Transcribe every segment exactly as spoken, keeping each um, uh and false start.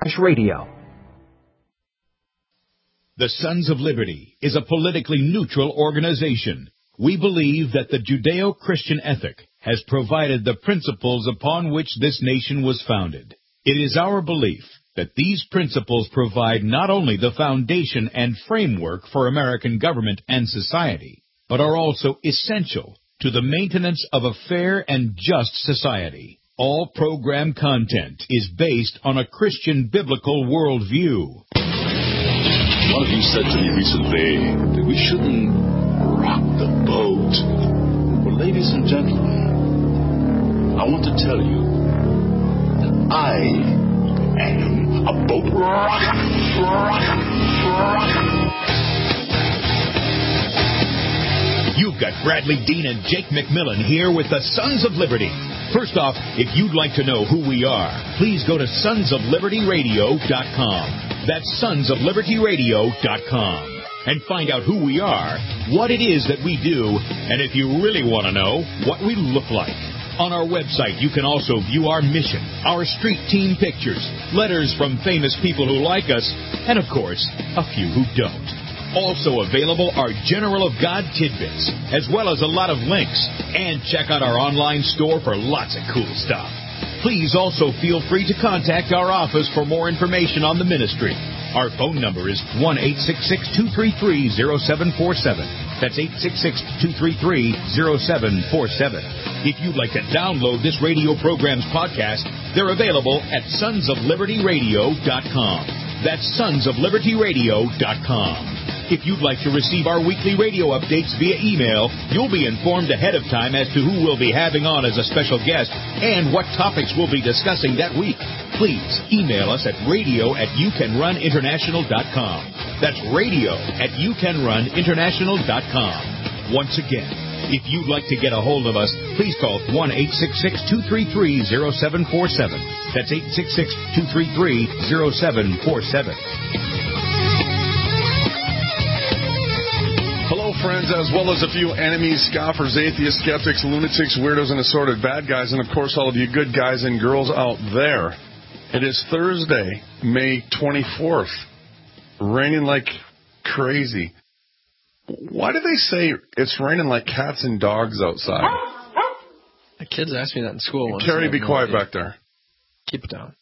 radio. The Sons of Liberty is a politically neutral organization. We believe that the Judeo-Christian ethic has provided the principles upon which this nation was founded. It is our belief that these principles provide not only the foundation and framework for American government and society, but are also essential to the maintenance of a fair and just society. All program content is based on a Christian biblical worldview. One of you said to me recently that we shouldn't rock the boat. Well, ladies and gentlemen, I want to tell you that I am a boat rocker, rocker, rocker. You've got Bradley Dean and Jake McMillan here with the Sons of Liberty. First off, if you'd like to know who we are, please go to sons of liberty radio dot com. That's sons of liberty radio dot com. And find out who we are, what it is that we do, and if you really want to know, what we look like. On our website, you can also view our mission, our street team pictures, letters from famous people who like us, and of course, a few who don't. Also available are General of God tidbits, as well as a lot of links. And check out our online store for lots of cool stuff. Please also feel free to contact our office for more information on the ministry. Our phone number is one eight six six, two three three, zero seven four seven. That's eight six six, two three three, zero seven four seven. If you'd like to download this radio program's podcast, they're available at sons of liberty radio dot com. That's sons of liberty radio dot com. If you'd like to receive our weekly radio updates via email, you'll be informed ahead of time as to who we'll be having on as a special guest and what topics we'll be discussing that week. Please email us at radio at you can run international dot com. That's radio at you can run international dot com. Once again, if you'd like to get a hold of us, please call one eight six six, two three three, zero seven four seven. That's eight six six, two three three, zero seven four seven. Hello, friends, as well as a few enemies, scoffers, atheists, skeptics, lunatics, weirdos, and assorted bad guys, and, of course, all of you good guys and girls out there. It is Thursday, May twenty-fourth, raining like crazy. Why do they say it's raining like cats and dogs outside? The kids asked me that in school once. Carrie, be no quiet idea. back there. Keep it down.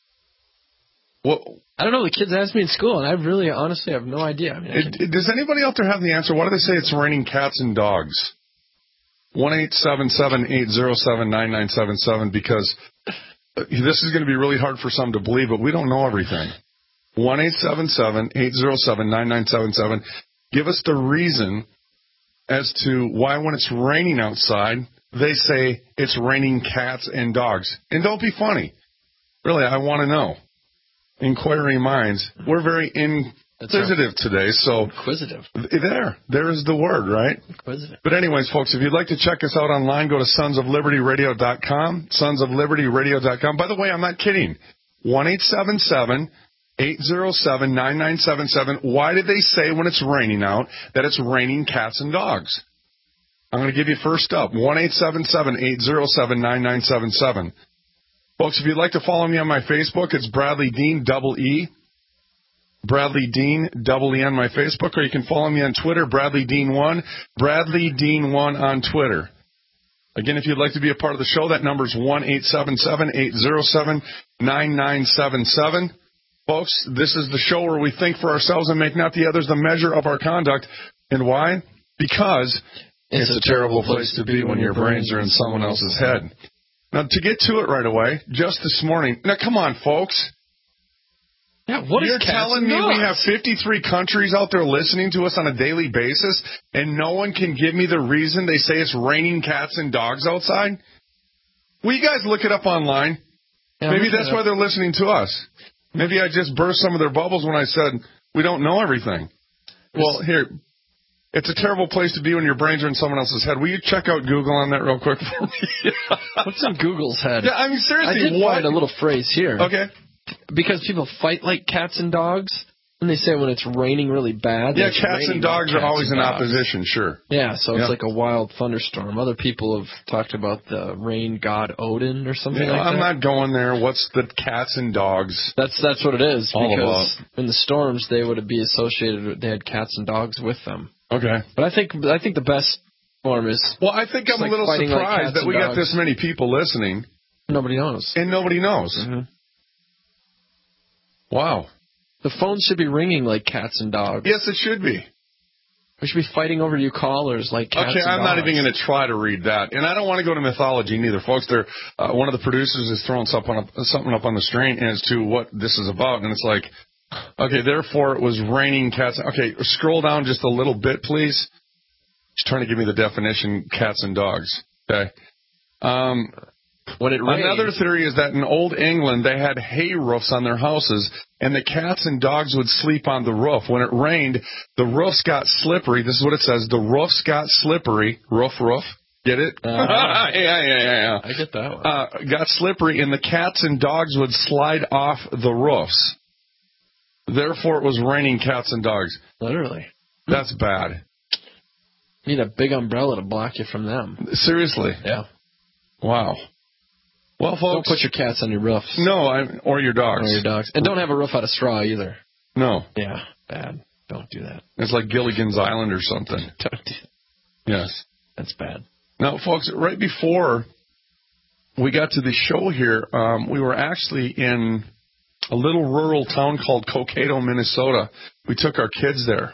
What? I don't know. The kids asked me in school, and I really, honestly, have no idea. I mean, I it, it, does anybody out there have the answer? Why do they say it's raining cats and dogs? one eight seven seven, eight zero seven, nine nine seven seven, because this is going to be really hard for some to believe, but we don't know everything. one eight seven seven, eight zero seven, nine nine seven seven. Give us the reason as to why when it's raining outside, they say it's raining cats and dogs. And don't be funny. Really, I want to know. Inquiring minds. We're very inquisitive today, so... Inquisitive. There. There is the word, right? Inquisitive. But anyways, folks, if you'd like to check us out online, go to sons of liberty radio dot com, sons of liberty radio dot com. By the way, I'm not kidding. one eight seven seven, eight zero seven, nine nine seven seven. Why did they say when it's raining out that it's raining cats and dogs? I'm going to give you first up, one eight seven seven, eight zero seven, nine nine seven seven. Folks, if you'd like to follow me on my Facebook, it's Bradley Dean, double E. Bradley Dean, double E on my Facebook, or you can follow me on Twitter, Bradley Dean one, Bradley Dean one on Twitter. Again, if you'd like to be a part of the show, that number is one eight seven seven, eight zero seven, nine nine seven seven. Folks, this is the show where we think for ourselves and make not the others the measure of our conduct. And why? Because it's, it's a terrible place to be when your brains are in someone else's head. Now, to get to it right away, just this morning. Now, come on, folks. Yeah, what You're is telling me we have fifty-three countries out there listening to us on a daily basis, and no one can give me the reason they say it's raining cats and dogs outside? Will you guys look it up online? Yeah, Maybe that's why they're listening to us. Maybe I just burst some of their bubbles when I said we don't know everything. Well, here, it's a terrible place to be when your brains are in someone else's head. Will you check out Google on that real quick for me? What's in Google's head? Yeah, I mean, seriously, I did what? find a little phrase here. Okay. Because people fight like cats and dogs. And they say when it's raining really bad. Yeah, cats and dogs cats are always in dogs. opposition, sure. Yeah, so it's yeah. like a wild thunderstorm. Other people have talked about the rain god Odin or something yeah, like I'm that. I'm not going there. What's the cats and dogs? That's that's what it is. All because about. in the storms, they would be associated with, they had cats and dogs with them. Okay. But I think I think the best form is... Well, I think I'm like a little surprised like that we dogs. got this many people listening. Nobody knows. And nobody knows. Mm-hmm. Wow. The phone should be ringing like cats and dogs. Yes, it should be. We should be fighting over you callers like cats okay, and I'm dogs. not even going to try to read that. And I don't want to go to mythology neither, folks. There, uh, one of the producers is throwing something up, something up on the screen as to what this is about. And it's like, okay, therefore it was raining cats. Okay, scroll down just a little bit, please. Just trying to give me the definition, cats and dogs. Okay. Um, when it rained, another theory is that in old England, they had hay roofs on their houses, and the cats and dogs would sleep on the roof. When it rained, the roofs got slippery. This is what it says. The roofs got slippery. Roof, roof. Get it? Uh-huh. yeah, yeah, yeah, yeah. I get that one. Uh, got slippery, and the cats and dogs would slide off the roofs. Therefore, it was raining cats and dogs. Literally. That's bad. You need a big umbrella to block you from them. Seriously. Yeah. Wow. Well, folks. Don't put your cats on your roofs. No, I, or your dogs. Or your dogs. And don't have a roof out of straw either. No. Yeah, bad. Don't do that. It's like Gilligan's Island or something. Don't do that. Yes. That's bad. Now, folks, right before we got to the show here, um, we were actually in a little rural town called Cokato, Minnesota. We took our kids there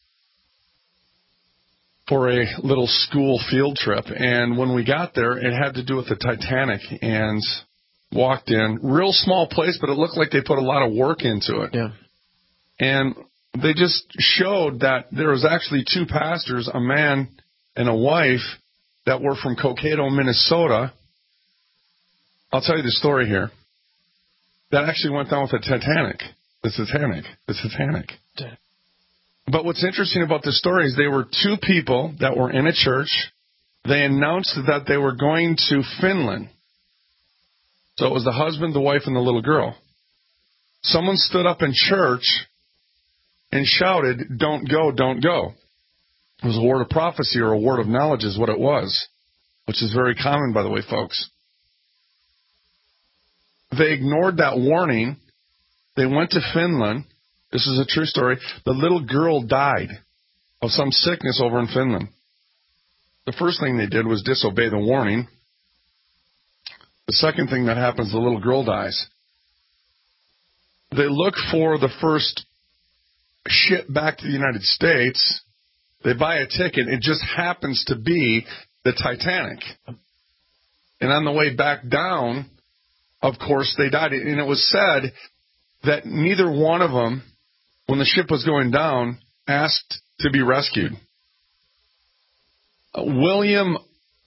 for a little school field trip. And when we got there, it had to do with the Titanic, and walked in. Real small place, but it looked like they put a lot of work into it. Yeah. And they just showed that there was actually two pastors, a man and a wife, that were from Cokato, Minnesota. I'll tell you the story here. That actually went down with the Titanic. The Titanic. The Titanic. But what's interesting about this story is they were two people that were in a church. They announced that they were going to Finland. So it was the husband, the wife, and the little girl. Someone stood up in church and shouted, "Don't go, don't go." It was a word of prophecy or a word of knowledge is what it was, which is very common, by the way, folks. They ignored that warning. They went to Finland. This is a true story. The little girl died of some sickness over in Finland. The first thing they did was disobey the warning. The second thing that happens, the little girl dies. They look for the first ship back to the United States. They buy a ticket. It just happens to be the Titanic. And on the way back down, of course, they died. And it was said that neither one of them, when the ship was going down, asked to be rescued. Uh, William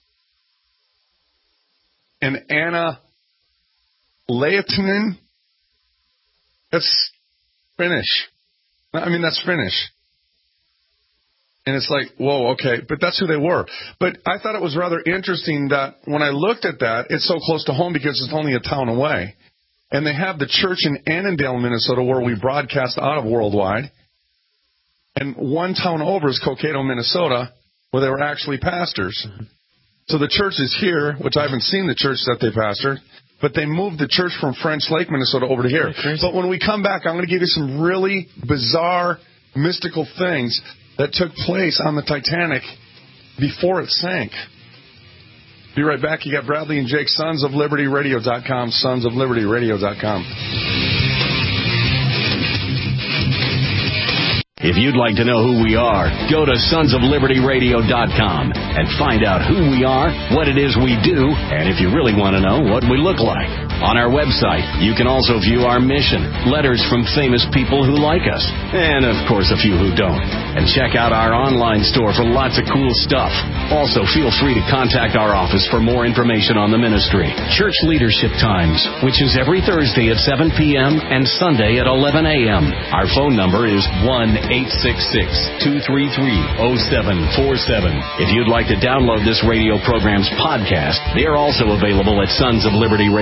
and Anna Lehtinen, that's Finnish. I mean, that's Finnish. And it's like, whoa, okay, but that's who they were. But I thought it was rather interesting that when I looked at that, it's so close to home because it's only a town away. And they have the church in Annandale, Minnesota, where we broadcast out of worldwide. And one town over is Cokato, Minnesota, where they were actually pastors. Mm-hmm. So the church is here, which I haven't seen the church that they pastored, but they moved the church from French Lake, Minnesota, over to here. But when we come back, I'm going to give you some really bizarre, mystical things that took place on the Titanic before it sank. Be right back. You got Bradley and Jake, sons of liberty radio dot com, sons of liberty radio dot com. If you'd like to know who we are, go to sons of liberty radio dot com and find out who we are, what it is we do, and if you really want to know, what we look like. On our website, you can also view our mission, letters from famous people who like us, and, of course, a few who don't. And check out our online store for lots of cool stuff. Also, feel free to contact our office for more information on the ministry. Church Leadership Times, which is every Thursday at seven p.m. and Sunday at eleven a.m. Our phone number is one eight six six, two three three, zero seven four seven. If you'd like to download this radio program's podcast, they are also available at sons of liberty radio dot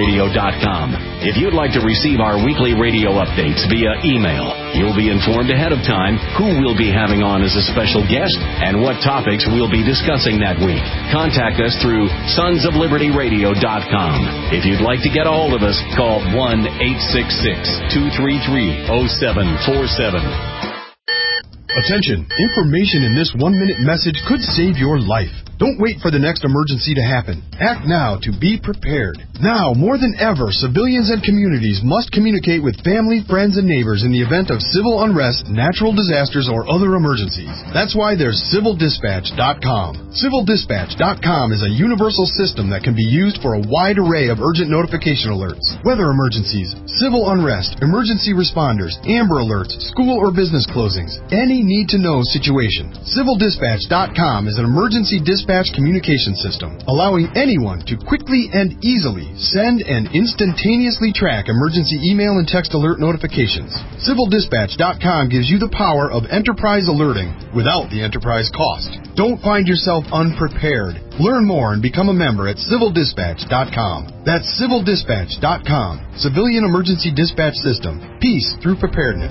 dot com. If you'd like to receive our weekly radio updates via email, you'll be informed ahead of time who we'll be having on as a special guest and what topics we'll be discussing that week. Contact us through sons of liberty radio dot com. If you'd like to get a hold of us, call one eight six six, two three three, zero seven four seven. Attention, information in this one-minute message could save your life. Don't wait for the next emergency to happen. Act now to be prepared. Now, more than ever, civilians and communities must communicate with family, friends, and neighbors in the event of civil unrest, natural disasters, or other emergencies. That's why there's civil dispatch dot com. civil dispatch dot com is a universal system that can be used for a wide array of urgent notification alerts. Weather emergencies, civil unrest, emergency responders, Amber Alerts, school or business closings, any need-to-know situation. civil dispatch dot com is an emergency dispatch communication system, allowing anyone to quickly and easily send and instantaneously track emergency email and text alert notifications. civil dispatch dot com gives you the power of enterprise alerting without the enterprise cost. Don't find yourself unprepared. Learn more and become a member at civil dispatch dot com. That's civil dispatch dot com. Civilian Emergency Dispatch System. Peace through preparedness.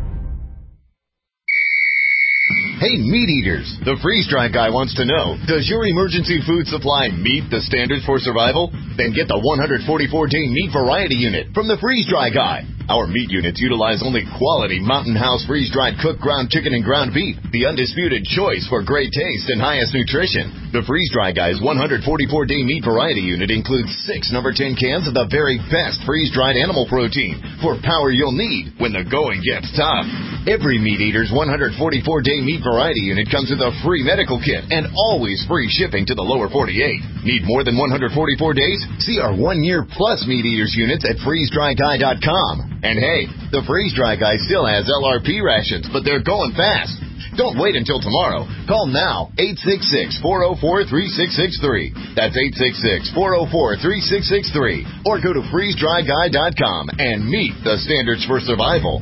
Hey, meat eaters, the Freeze Dry Guy wants to know, does your emergency food supply meet the standards for survival? Then get the one hundred forty-four day meat variety unit from the Freeze Dry Guy. Our meat units utilize only quality Mountain House freeze-dried cooked ground chicken and ground beef, the undisputed choice for great taste and highest nutrition. The Freeze Dry Guy's one hundred forty-four day meat variety unit includes six number ten cans of the very best freeze-dried animal protein for power you'll need when the going gets tough. Every meat eater's one hundred forty-four day meat variety unit comes with a free medical kit and always free shipping to the lower forty-eight. Need more than one hundred forty-four days? See our one-year plus meat eaters units at freeze dry guy dot com. And hey, the Freeze Dry Guy still has L R P rations, but they're going fast. Don't wait until tomorrow. Call now, eight six six, four oh four, three six six three. That's eight six six, four oh four, three six six three. Or go to freeze dry guy dot com and meet the standards for survival.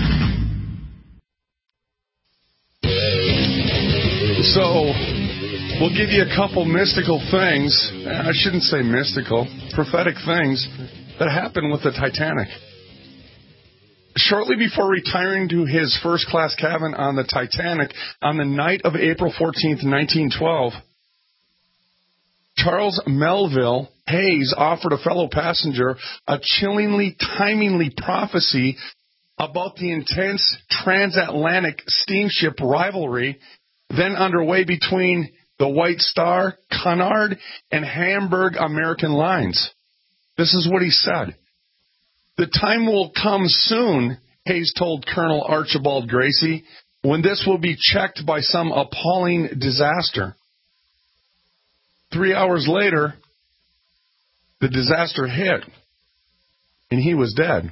So, we'll give you a couple mystical things. I shouldn't say mystical, prophetic things that happened with the Titanic. Shortly before retiring to his first-class cabin on the Titanic on the night of April fourteenth, nineteen twelve, Charles Melville Hayes offered a fellow passenger a chillingly, timingly prophecy about the intense transatlantic steamship rivalry then underway between the White Star, Cunard, and Hamburg American lines. This is what he said. The time will come soon, Hayes told Colonel Archibald Gracie, when this will be checked by some appalling disaster. Three hours later, the disaster hit, and he was dead.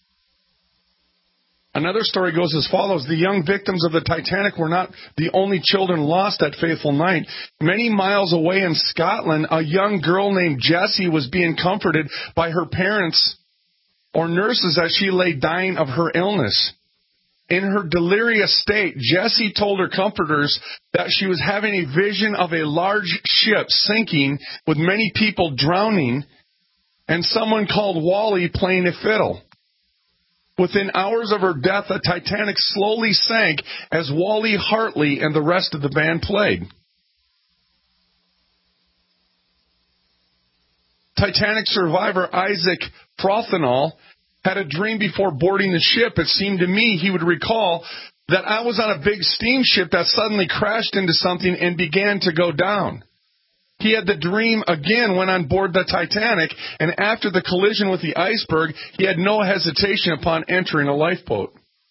Another story goes as follows. The young victims of the Titanic were not the only children lost that fateful night. Many miles away in Scotland, a young girl named Jessie was being comforted by her parents or nurses as she lay dying of her illness. In her delirious state, Jessie told her comforters that she was having a vision of a large ship sinking with many people drowning and someone called Wally playing a fiddle. Within hours of her death, the Titanic slowly sank as Wally Hartley and the rest of the band played. Titanic survivor Isaac Frothinol had a dream before boarding the ship. It seemed to me he would recall that I was on a big steamship that suddenly crashed into something and began to go down. He had the dream again when on board the Titanic, and after the collision with the iceberg, he had no hesitation upon entering a lifeboat.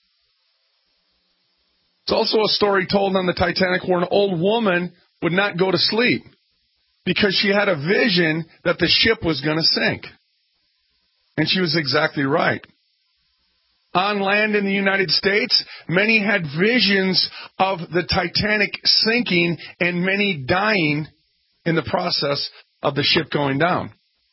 It's also a story told on the Titanic where an old woman would not go to sleep because she had a vision that the ship was going to sink. And she was exactly right. On land in the United States, many had visions of the Titanic sinking and many dying in the process of the ship going down.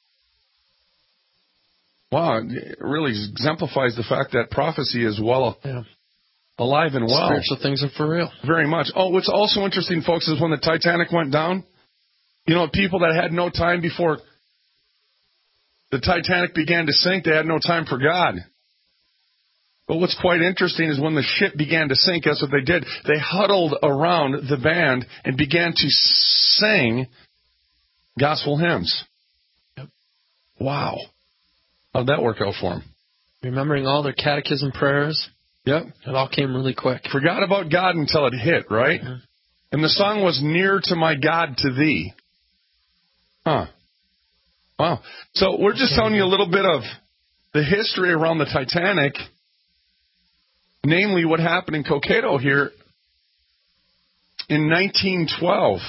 Wow, it really exemplifies the fact that prophecy is well yeah. alive and well. Spiritual things are for real. Very much. Oh, what's also interesting, folks, is when the Titanic went down, you know, people that had no time before the Titanic began to sink, they had no time for God. But what's quite interesting is when the ship began to sink, that's what they did. They huddled around the band and began to sing gospel hymns. Yep. Wow. How'd that work out for them? Remembering all their catechism prayers. Yep. It all came really quick. Forgot about God until it hit, right? Mm-hmm. And the song was Near to My God to Thee. Huh. Wow. So we're just telling you a little bit of the history around the Titanic, namely what happened in Cokato here in nineteen twelve.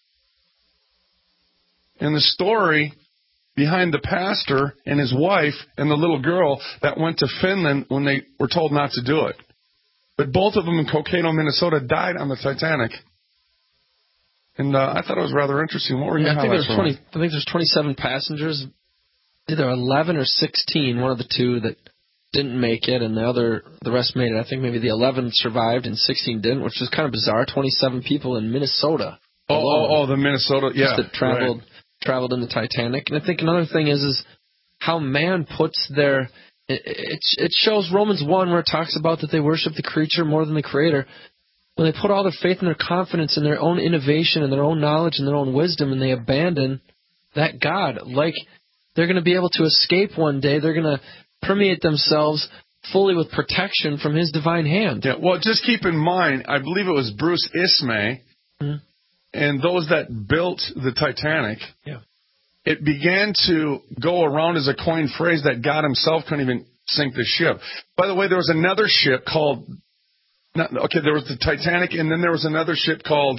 And the story behind the pastor and his wife and the little girl that went to Finland when they were told not to do it. But both of them in Cokato, Minnesota, died on the Titanic. And uh, I thought it was rather interesting. What were your yeah, I think highlights? there's twenty. I think there's twenty-seven passengers. Either eleven or sixteen. One of the two that didn't make it, and the other, the rest made it. I think maybe the eleven survived and sixteen didn't, which is kind of bizarre. twenty-seven people in Minnesota. Oh, oh, oh, the Minnesota, yeah, that traveled right. traveled in the Titanic. And I think another thing is is how man puts their. It, it, it shows Romans one where it talks about that they worship the creature more than the Creator. When they put all their faith and their confidence in their own innovation and their own knowledge and their own wisdom, and they abandon that God, like they're going to be able to escape one day, they're going to permeate themselves fully with protection from His divine hand. Yeah. Well, just keep in mind, I believe it was Bruce Ismay, mm-hmm. and those that built the Titanic. Yeah. It began to go around as a coined phrase that God Himself couldn't even sink the ship. By the way, there was another ship called. Not, okay, there was the Titanic, and then there was another ship called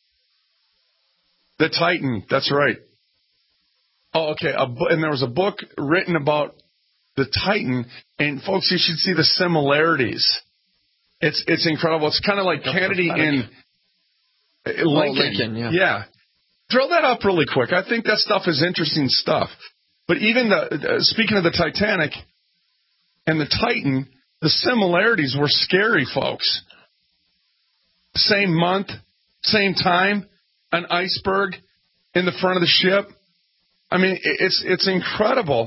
the Titan. That's right. Oh, okay. A, and there was a book written about the Titan, and folks, you should see the similarities. It's it's incredible. It's kind of like That's Kennedy and Lincoln. Oh, Lincoln. Yeah. Yeah. Drill that up really quick. I think that stuff is interesting stuff. But even the uh, speaking of the Titanic and the Titan. The similarities were scary, folks. Same month, same time, an iceberg in the front of the ship. I mean, it's it's incredible.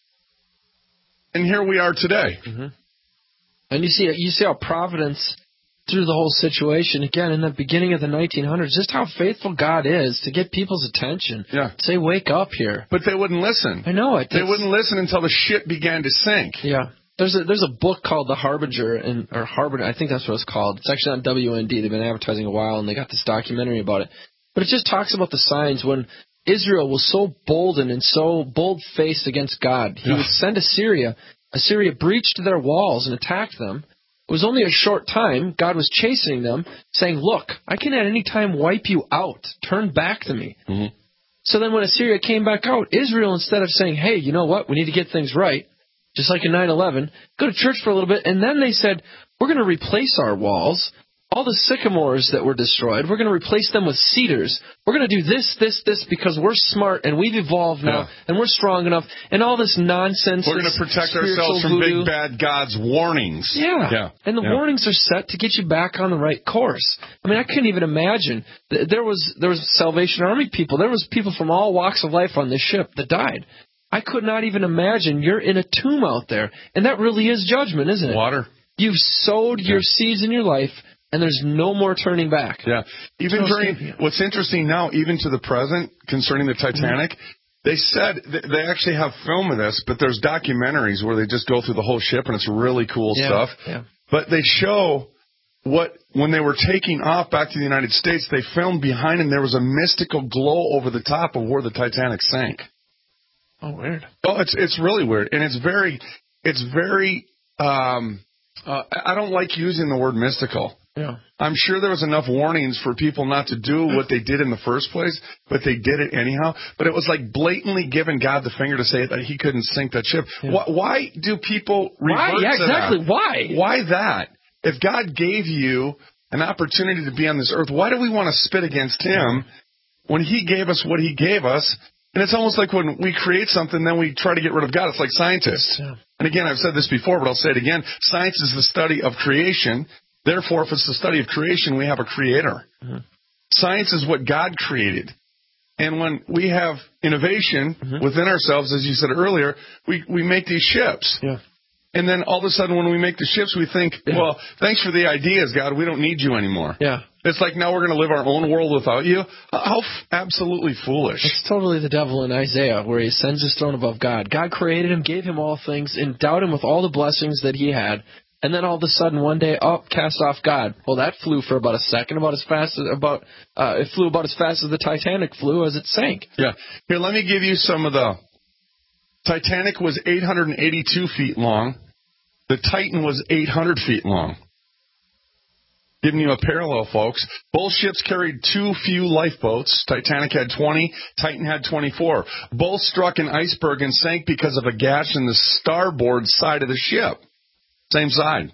And here we are today. Mm-hmm. And you see, you see how Providence, through the whole situation, again, in the beginning of the nineteen hundreds, just how faithful God is to get people's attention. Yeah. Say, wake up here. But they wouldn't listen. I know it. They wouldn't listen until the ship began to sink. Yeah. There's a there's a book called The Harbinger, and or Harbinger, I think that's what it's called. It's actually on W N D. They've been advertising a while, and they got this documentary about it. But it just talks about the signs when Israel was so bolden and so bold-faced against God. He yeah. would send Assyria. Assyria breached their walls and attacked them. It was only a short time. God was chasing them, saying, look, I can at any time wipe you out. Turn back to me. Mm-hmm. So then when Assyria came back out, Israel, instead of saying, hey, you know what, we need to get things right, just like in nine eleven, go to church for a little bit, and then they said, we're going to replace our walls. All the sycamores that were destroyed, we're going to replace them with cedars. We're going to do this, this, this, because we're smart, and we've evolved now, yeah. and we're strong enough, and all this nonsense. We're going to protect ourselves from voodoo. big bad God's warnings. Yeah, yeah. and the yeah. warnings are set to get you back on the right course. I mean, I couldn't even imagine. There was, there was Salvation Army people. There was people from all walks of life on this ship that died. I could not even imagine you're in a tomb out there. And that really is judgment, isn't it? Water. You've sowed yeah. your seeds in your life, and there's no more turning back. Yeah. Even during, what's interesting now, even to the present, concerning the Titanic, mm-hmm. they said, they actually have film of this, but there's documentaries where they just go through the whole ship, and it's really cool yeah. stuff. Yeah. But they show what, when they were taking off back to the United States, they filmed behind them, there was a mystical glow over the top of where the Titanic sank. Oh, weird. Oh, it's it's really weird, and it's very, it's very. Um, uh, I don't like using the word mystical. Yeah. I'm sure there was enough warnings for people not to do what they did in the first place, but they did it anyhow. But it was like blatantly giving God the finger to say that He couldn't sink that ship. Yeah. Why, why do people revert why? Yeah, to exactly. that? Why? Why that? If God gave you an opportunity to be on this earth, why do we want to spit against Him when He gave us what He gave us? And it's almost like when we create something, then we try to get rid of God. It's like scientists. Yeah. And again, I've said this before, but I'll say it again. Science is the study of creation. Therefore, if it's the study of creation, we have a creator. Mm-hmm. Science is what God created. And when we have innovation Mm-hmm. within ourselves, as you said earlier, we, we make these ships. Yeah. And then all of a sudden when we make the ships, we think, Yeah. well, thanks for the ideas, God. We don't need you anymore. Yeah. It's like now we're going to live our own world without you. How f- absolutely foolish. It's totally the devil in Isaiah, where he ascends his throne above God. God created him, gave him all things, endowed him with all the blessings that he had. And then all of a sudden, one day, oh, cast off God. Well, that flew for about a second, about as fast as about uh, it flew about as fast as the Titanic flew as it sank. Yeah. Here, let me give you some of the. Titanic was eight hundred eighty-two feet long. The Titan was eight hundred feet long. Giving you a parallel, folks. Both ships carried too few lifeboats. Titanic had twenty. Titan had twenty-four. Both struck an iceberg and sank because of a gash in the starboard side of the ship. Same side.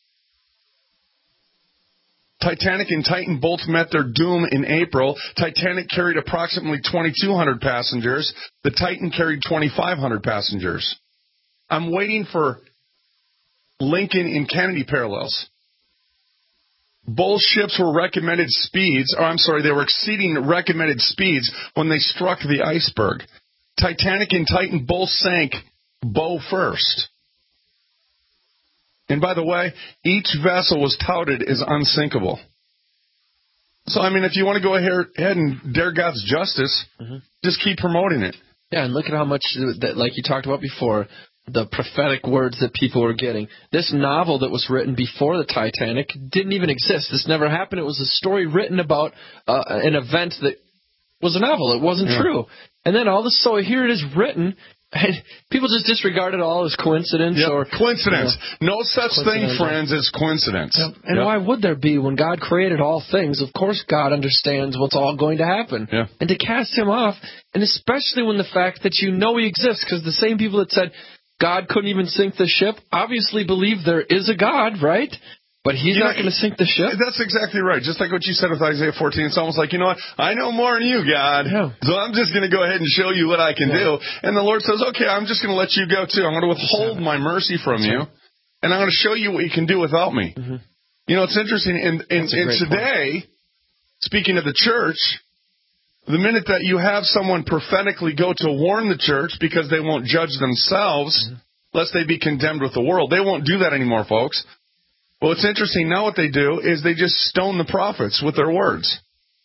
Titanic and Titan both met their doom in April. Titanic carried approximately twenty-two hundred passengers. The Titan carried twenty-five hundred passengers. I'm waiting for Lincoln and Kennedy parallels. Both ships were recommended speeds, or I'm sorry, they were exceeding recommended speeds when they struck the iceberg. Titanic and Titan both sank bow first. And by the way, each vessel was touted as unsinkable. So, I mean, if you want to go ahead and dare God's justice, mm-hmm. just keep promoting it. Yeah, and look at how much, that, like you talked about before, the prophetic words that people were getting. This novel that was written before the Titanic didn't even exist. This never happened. It was a story written about uh, an event that was a novel. It wasn't yeah. true. And then all this, so here it is written. And people just disregard it all as coincidence yep. or coincidence. You know, no such thing, friends, as coincidence. Yep. And yep. why would there be when God created all things? Of course, God understands what's all going to happen. Yep. And to cast him off, and especially when the fact that you know he exists, because the same people that said God couldn't even sink the ship obviously believe there is a God, right? But he's you not going to sink the ship? That's exactly right. Just like what you said with Isaiah fourteen. It's almost like, you know what? I know more than you, God. Yeah. So I'm just going to go ahead and show you what I can yeah. do. And the Lord says, okay, I'm just going to let you go too. I'm going to withhold my mercy from That's you. Right. And I'm going to show you what you can do without me. Mm-hmm. You know, it's interesting. And, and, and today, point. Speaking of the church, the minute that you have someone prophetically go to warn the church because they won't judge themselves, mm-hmm. lest they be condemned with the world, they won't do that anymore, folks. Well, it's interesting. Now what they do is they just stone the prophets with their words.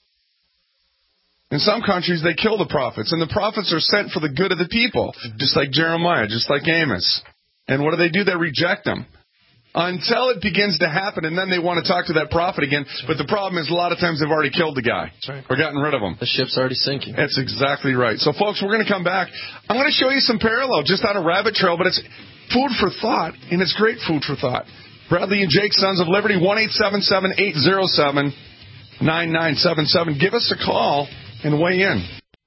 In some countries, they kill the prophets, and the prophets are sent for the good of the people, just like Jeremiah, just like Amos. And what do they do? They reject them until it begins to happen, and then they want to talk to that prophet again. But the problem is a lot of times they've already killed the guy right. or gotten rid of him. The ship's already sinking. That's exactly right. So, folks, we're going to come back. I'm going to show you some parallel, just on a rabbit trail, but it's food for thought, and it's great food for thought. Bradley and Jake, Sons of Liberty, one eight seven seven, eight zero seven, nine nine seven seven. Give us a call and weigh in.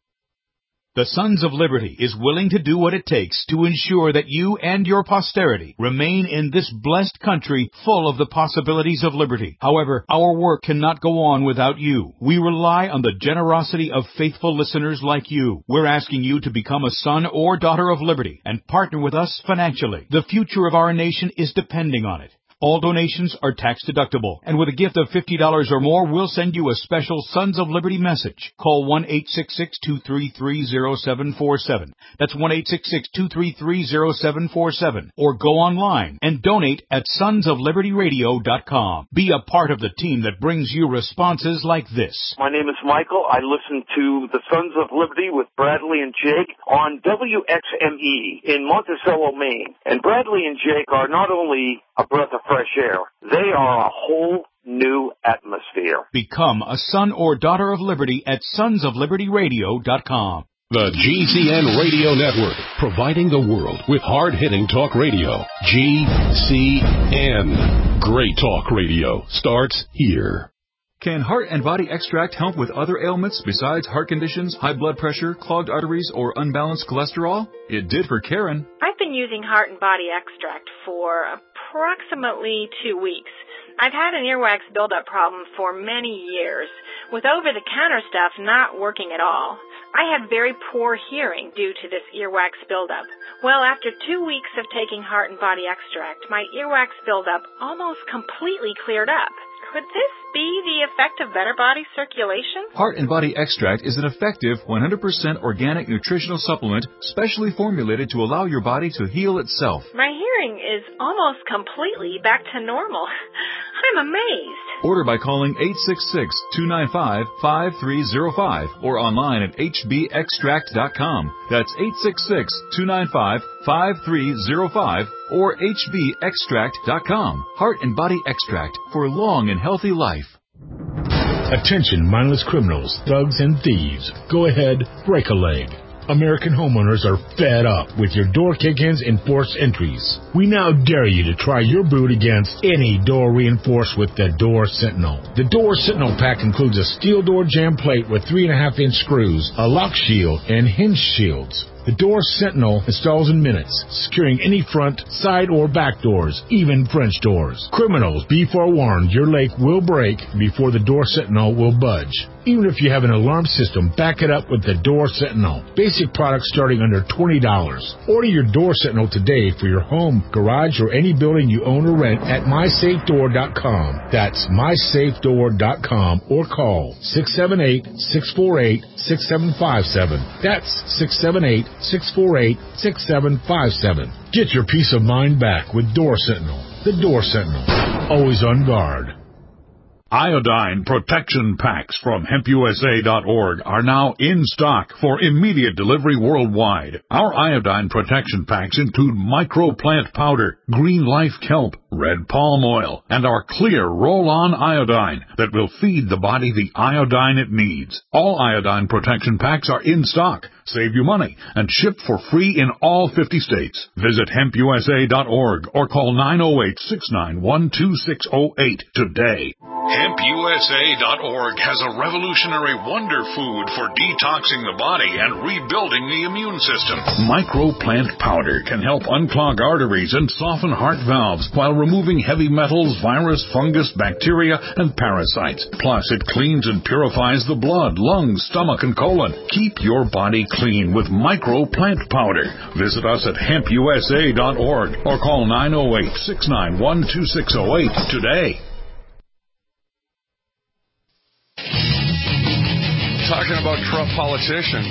The Sons of Liberty is willing to do what it takes to ensure that you and your posterity remain in this blessed country full of the possibilities of liberty. However, our work cannot go on without you. We rely on the generosity of faithful listeners like you. We're asking you to become a son or daughter of liberty and partner with us financially. The future of our nation is depending on it. All donations are tax-deductible, and with a gift of fifty dollars or more, we'll send you a special Sons of Liberty message. Call one eight six six, two three three, zero seven four seven. That's one eight six six, two three three, zero seven four seven. Or go online and donate at sons of liberty radio dot com. Be a part of the team that brings you responses like this. My name is Michael. I listen to the Sons of Liberty with Bradley and Jake on W X M E in Monticello, Maine. And Bradley and Jake are not only a breath of fresh air, they are a whole new atmosphere. Become a son or daughter of liberty at sons of liberty radio dot com. The G C N Radio Network, providing the world with hard-hitting talk radio. G C N. Great talk radio starts here. Can Heart and Body Extract help with other ailments besides heart conditions, high blood pressure, clogged arteries, or unbalanced cholesterol? It did for Karen. I've been using Heart and Body Extract for approximately two weeks. I've had an earwax buildup problem for many years, with over-the-counter stuff not working at all. I had very poor hearing due to this earwax buildup. Well, after two weeks of taking Heart and Body Extract, my earwax buildup almost completely cleared up. Could this be the effect of better body circulation? Heart and Body Extract is an effective one hundred percent organic nutritional supplement specially formulated to allow your body to heal itself. My hearing is almost completely back to normal. I'm amazed. Order by calling eight six six, two nine five, five three zero five or online at h b extract dot com. That's eight six six, two nine five, five three zero five or h b extract dot com. Heart and Body Extract for a long and healthy life. Attention, mindless criminals, thugs, and thieves. Go ahead, break a leg. American homeowners are fed up with your door kick-ins and forced entries. We now dare you to try your boot against any door reinforced with the Door Sentinel. The Door Sentinel pack includes a steel door jamb plate with three and a half inch screws, a lock shield, and hinge shields. The Door Sentinel installs in minutes, securing any front, side, or back doors, even French doors. Criminals, be forewarned, your leg will break before the Door Sentinel will budge. Even if you have an alarm system, back it up with the Door Sentinel. Basic products starting under twenty dollars. Order your Door Sentinel today for your home, garage, or any building you own or rent at my safe door dot com. That's my safe door dot com or call six seven eight, six four eight, six seven five seven. That's six seven eight, six four eight, six seven five seven. Get your peace of mind back with Door Sentinel. The Door Sentinel. Always on guard. Iodine protection packs from hemp u s a dot org are now in stock for immediate delivery worldwide. Our iodine protection packs include microplant powder, green life kelp, red palm oil, and our clear roll-on iodine that will feed the body the iodine it needs. All iodine protection packs are in stock, save you money, and ship for free in all fifty states. Visit hemp u s a dot org or call nine oh eight, six nine one, two six oh eight today. hemp u s a dot org has a revolutionary wonder food for detoxing the body and rebuilding the immune system. Microplant powder can help unclog arteries and soften heart valves while removing heavy metals, virus, fungus, bacteria, and parasites. Plus, it cleans and purifies the blood, lungs, stomach, and colon. Keep your body clean with Microplant powder. Visit us at hemp u s a dot org or call nine oh eight, six nine one, two six oh eight today. Talking about corrupt politicians.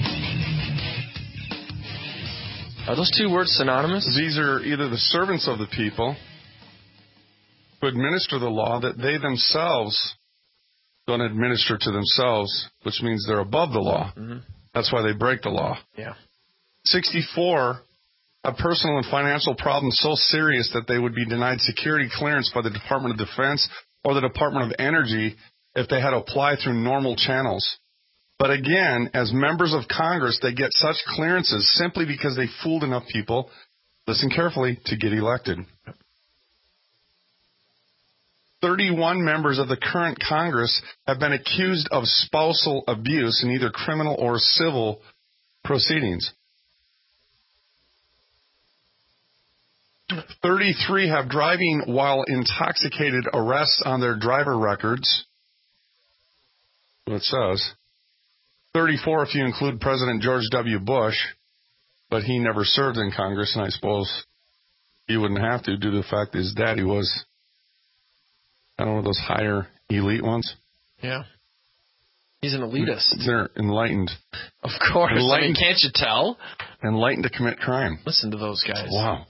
Are those two words synonymous? These are either the servants of the people who administer the law that they themselves don't administer to themselves, which means they're above the law. Mm-hmm. That's why they break the law. Yeah. sixty-four, a personal and financial problem so serious that they would be denied security clearance by the Department of Defense or the Department of Energy if they had to apply through normal channels. But again, as members of Congress, they get such clearances simply because they fooled enough people, listen carefully, to get elected. thirty-one members of the current Congress have been accused of spousal abuse in either criminal or civil proceedings. thirty-three have driving while intoxicated arrests on their driver records. What it says. thirty-four if you include President George W. Bush, but he never served in Congress, and I suppose he wouldn't have to due to the fact that his daddy was, I don't know, those higher elite ones. Yeah. He's an elitist. They're enlightened. Of course. Enlightened, I mean, can't you tell? Enlightened to commit crime. Listen to those guys. Wow.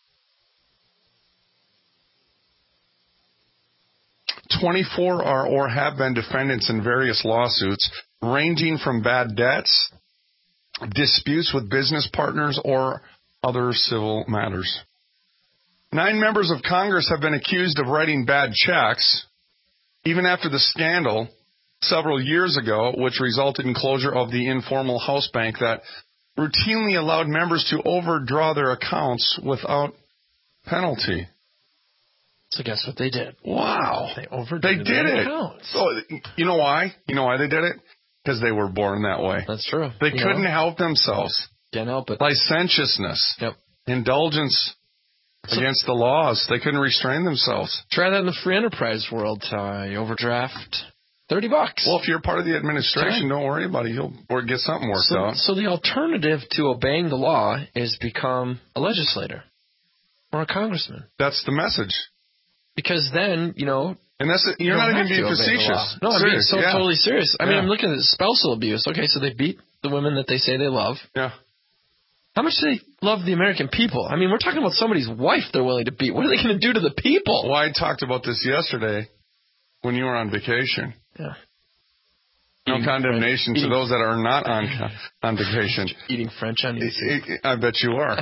twenty-four are or have been defendants in various lawsuits, ranging from bad debts, disputes with business partners, or other civil matters. Nine members of Congress have been accused of writing bad checks, even after the scandal several years ago, which resulted in closure of the informal house bank that routinely allowed members to overdraw their accounts without penalty. So guess what they did? Wow. They overdid They did their it. accounts. So, you know why? You know why they did it? Because they were born that way. That's true. They you couldn't know? help themselves. Can't help it. Licentiousness. Yep. Indulgence So, against the laws. They couldn't restrain themselves. Try that in the free enterprise world. Uh, you overdraft thirty bucks. Well, if you're part of the administration, don't worry about it. You'll or get something worked so, out. So the alternative to obeying the law is become a legislator or a congressman. That's the message. Because then, you know, And that's you're you not don't even being have to obey the facetious. law. No, I'm being Serious, so yeah. totally serious. I mean, Yeah. I'm looking at spousal abuse. Okay, so they beat the women that they say they love. Yeah. How much do they love the American people? I mean, we're talking about somebody's wife they're willing to beat. What are they going to do to the people? Well, I talked about this yesterday when you were on vacation. Yeah. No Eating condemnation French, to those that are not on on vacation. Eating French onions. I bet you are.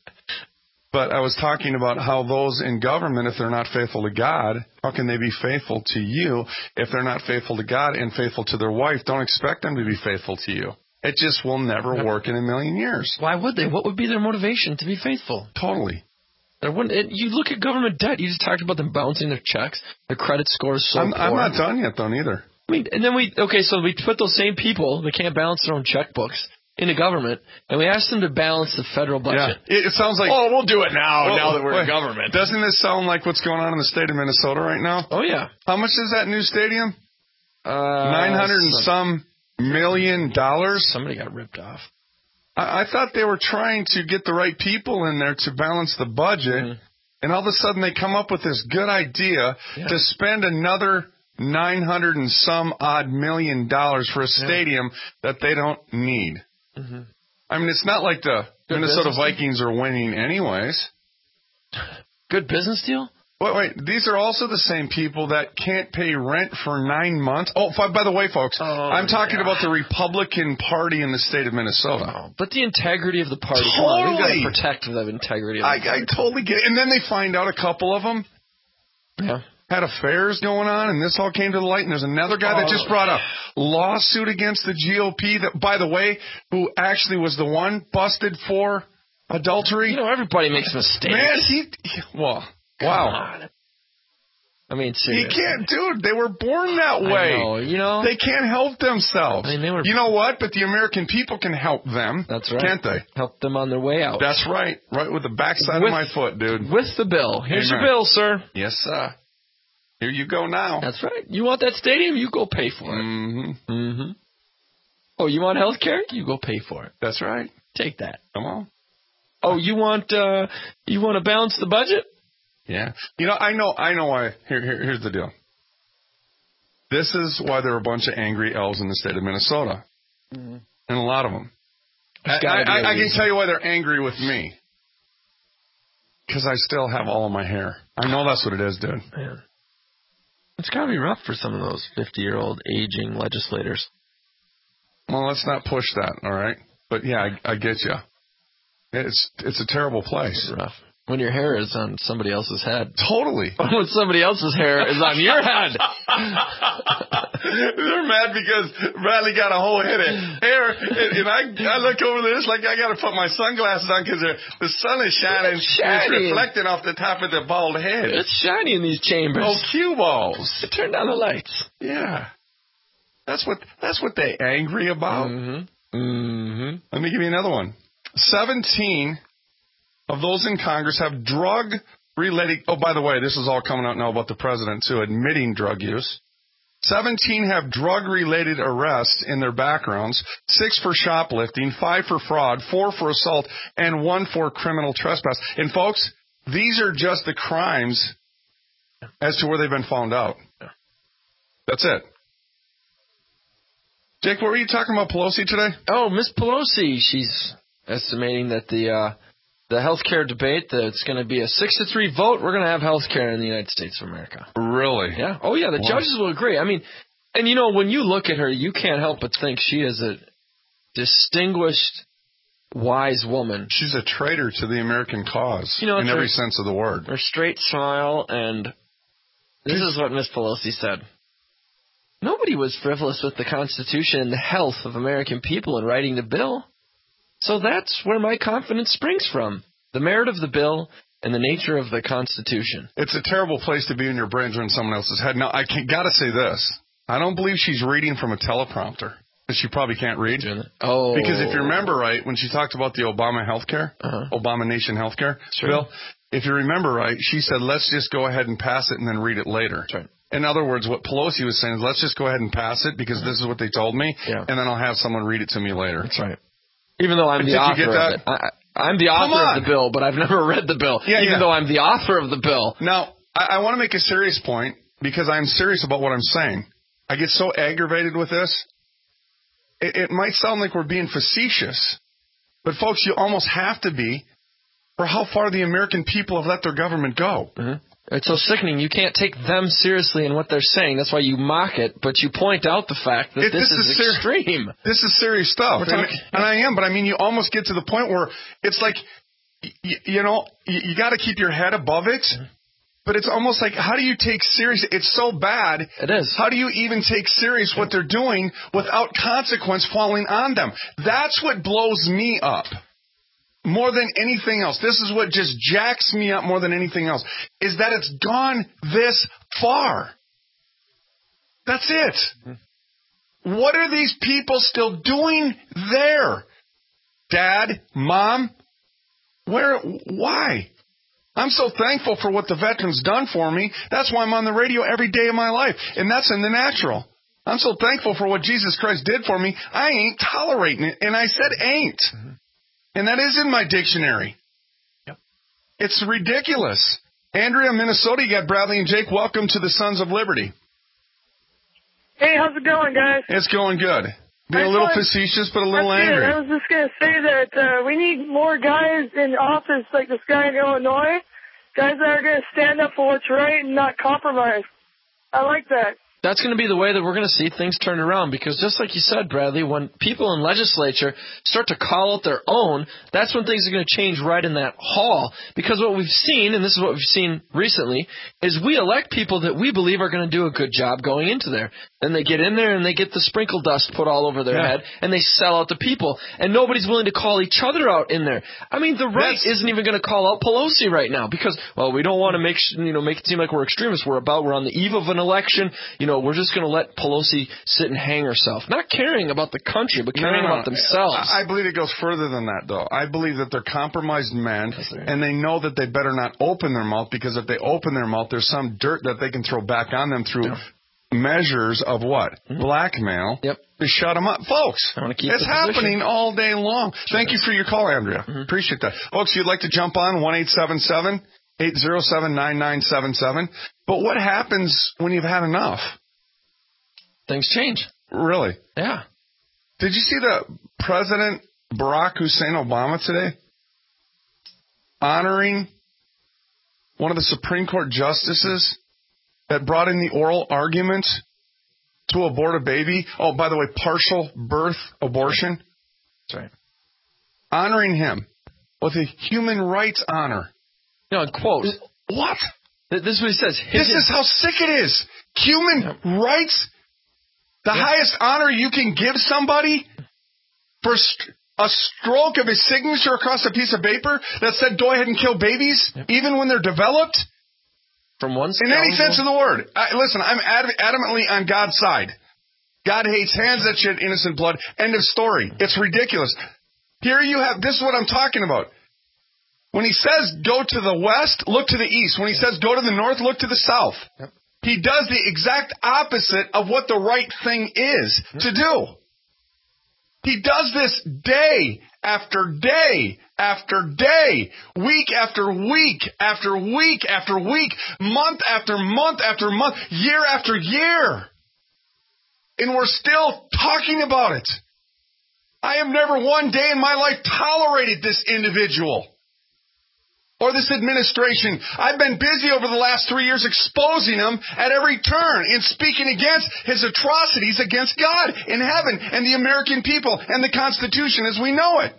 But I was talking about how those in government, if they're not faithful to God, how can they be faithful to you if they're not faithful to God and faithful to their wife? Don't expect them to be faithful to you. It just will never work in a million years. Why would they? What would be their motivation to be faithful? Totally. There wouldn't, it, you look at government debt. You just talked about them bouncing their checks. Their credit score is so I'm, poor. I'm not done yet, though, neither. I mean, and then we, okay, so we put those same people that can't balance their own checkbooks into government, and we asked them to balance the federal budget. Yeah. It, it sounds like... Oh, we'll do it now, well, now that we're wait, in government. Doesn't this sound like what's going on in the state of Minnesota right now? Oh, yeah. How much is that new stadium? Uh, Nine hundred and some million dollars? Somebody got ripped off. I, I thought they were trying to get the right people in there to balance the budget, mm-hmm. and all of a sudden they come up with this good idea yeah. to spend another nine hundred and some odd million dollars for a stadium yeah. that they don't need. Mm-hmm. I mean, it's not like the Good Minnesota Vikings deal. Are winning anyways. Good business deal? Wait, wait. These are also the same people that can't pay rent for nine months. Oh, by the way, folks, oh, I'm talking yeah. about the Republican Party in the state of Minnesota. Oh, but the integrity of the party. Totally. Come on, we've got to protect the integrity of the I, party. I totally get it. And then they find out a couple of them yeah. had affairs going on, and this all came to the light. And there's another guy oh. that just brought a lawsuit against the G O P that, by the way, who actually was the one busted for adultery. You know, everybody makes mistakes. Man, he, he well, Come wow. on. I mean, seriously. You can't, dude. They were born that way. I know, you know. They can't help themselves. I mean, they were. You know what? But the American people can help them. That's right. Can't they? Help them on their way out. That's right. Right with the backside with, of my foot, dude. With the bill. Here's Amen. your bill, sir. Yes, sir. Here you go now. That's right. You want that stadium? You go pay for it. Mm-hmm. Mm-hmm. Oh, you want health care? You go pay for it. That's right. Take that. Come on. Oh, you want uh, you want to balance the budget? Yeah. You know, I know I know why. Here, here, here's the deal. This is why there are a bunch of angry elves in the state of Minnesota. Mm-hmm. And a lot of them. I, I, I, I can tell you why they're angry with me. Because I still have all of my hair. I know that's what it is, dude. Man. It's got to be rough for some of those fifty-year-old aging legislators. Well, let's not push that, all right? But, yeah, I, I get you. It's it's a terrible place. It's rough. When your hair is on somebody else's head. Totally. When somebody else's hair is on your head. They're mad because Bradley got a whole head of hair. And, and I, I look over this like I got to put my sunglasses on because the sun is shining. It's shiny. It's reflecting off the top of the bald head. It's shiny in these chambers. Oh, cue balls. Turn down the lights. Yeah. That's what that's what they're angry about. Mm-hmm. Mm-hmm. Let me give you another one. Seventeen of those in Congress have drug-related... Oh, by the way, this is all coming out now about the president, too, admitting drug use. seventeen have drug-related arrests in their backgrounds, six for shoplifting, five for fraud, four for assault, and one for criminal trespass. And, folks, these are just the crimes as to where they've been found out. That's it. Jake, what were you talking about Pelosi today? Oh, Miss Pelosi. She's estimating that the... Uh, The health care debate, that it's going to be a six to three vote. We're going to have health care in the United States of America. Really? Yeah. Oh, yeah. The wow. judges will agree. I mean, and, you know, when you look at her, you can't help but think she is a distinguished, wise woman. She's a traitor to the American cause, you know, in every her, sense of the word. Her straight smile, and this is what Miss Pelosi said. Nobody was frivolous with the Constitution and the health of American people in writing the bill. So that's where my confidence springs from, the merit of the bill and the nature of the Constitution. It's a terrible place to be in your brains or in someone else's head. Now, I got to say this. I don't believe she's reading from a teleprompter. She probably can't read. Oh. Because if you remember right, when she talked about the Obama healthcare, uh-huh. Obama Nation healthcare sure. bill, if you remember right, she said, let's just go ahead and pass it and then read it later. That's right. In other words, what Pelosi was saying is, let's just go ahead and pass it because this is what they told me, yeah. and then I'll have someone read it to me later. That's right. Even though I'm Did the author you get that? of it. I, I'm the author of the bill, but I've never read the bill. Yeah, even yeah. though I'm the author of the bill. Now, I, I want to make a serious point because I'm serious about what I'm saying. I get so aggravated with this. It, it might sound like we're being facetious, but folks, you almost have to be for how far the American people have let their government go. Mm-hmm. It's so sickening. You can't take them seriously in what they're saying. That's why you mock it, but you point out the fact that it, this, this is, is ser- extreme. This is serious stuff. And, talking, and I am, but I mean, you almost get to the point where it's like, you, you know, you, you got to keep your head above it. Mm-hmm. But it's almost like, how do you take serious? It's so bad. It is. How do you even take serious what they're doing without consequence falling on them? That's what blows me up. More than anything else, this is what just jacks me up more than anything else, is that it's gone this far. That's it. Mm-hmm. What are these people still doing there? Dad, Mom, where, why? I'm so thankful for what the veterans done for me. That's why I'm on the radio every day of my life, and that's in the natural. I'm so thankful for what Jesus Christ did for me. I ain't tolerating it, and I said ain't. Mm-hmm. And that is in my dictionary. Yep. It's ridiculous. Andrea, Minnesota, you got Bradley and Jake. Welcome to the Sons of Liberty. Hey, how's it going, guys? It's going good. Being a little facetious, but a little angry. I was just going to say that uh, we need more guys in office like this guy in Illinois, guys that are going to stand up for what's right and not compromise. I like that. That's going to be the way that we're going to see things turn around, because just like you said, Bradley, when people in legislature start to call out their own, that's when things are going to change right in that hall. Because what we've seen, and this is what we've seen recently, is we elect people that we believe are going to do a good job going into there. Then they get in there and they get the sprinkle dust put all over their yeah. head, and they sell out the people. And nobody's willing to call each other out in there. I mean, the right that's... isn't even going to call out Pelosi right now because, well, we don't want to make you know make it seem like we're extremists. We're about we're on the eve of an election. You know, we're just going to let Pelosi sit and hang herself, not caring about the country, but caring no, no, about themselves. I, I believe it goes further than that, though. I believe that they're compromised men, yes, and they know that they better not open their mouth, because if they open their mouth, there's some dirt that they can throw back on them through yeah. measures of what? Mm-hmm. Blackmail. Yep. To shut them up. Folks, I keep it's happening all day long. Sure. Thank you for your call, Andrea. Mm-hmm. Appreciate that. Folks, if you'd like to jump on, one eight seven seven, eight zero seven, nine nine seven seven. But what happens when you've had enough? Things change. Really? Yeah. Did you see the President Barack Hussein Obama today honoring one of the Supreme Court justices that brought in the oral argument to abort a baby? Oh, by the way, partial birth abortion. That's right. Honoring him with a human rights honor. You know, quote. What? This is what he says. His this is how sick it is. Human yep. rights. The yep. highest honor you can give somebody for st- a stroke of his signature across a piece of paper that said, go ahead and kill babies, yep. even when they're developed. From one In any sense of the word. I, listen, I'm ad- adamantly on God's side. God hates hands that shed innocent blood. End of story. It's ridiculous. Here you have, this is what I'm talking about. When he says go to the west, look to the east. When he says go to the north, look to the south. Yep. He does the exact opposite of what the right thing is yep. to do. He does this day after day after day, week after week after week after week, month after month after month, year after year. And we're still talking about it. I have never one day in my life tolerated this individual or this administration. I've been busy over the last three years exposing him at every turn and speaking against his atrocities against God in heaven and the American people and the Constitution as we know it.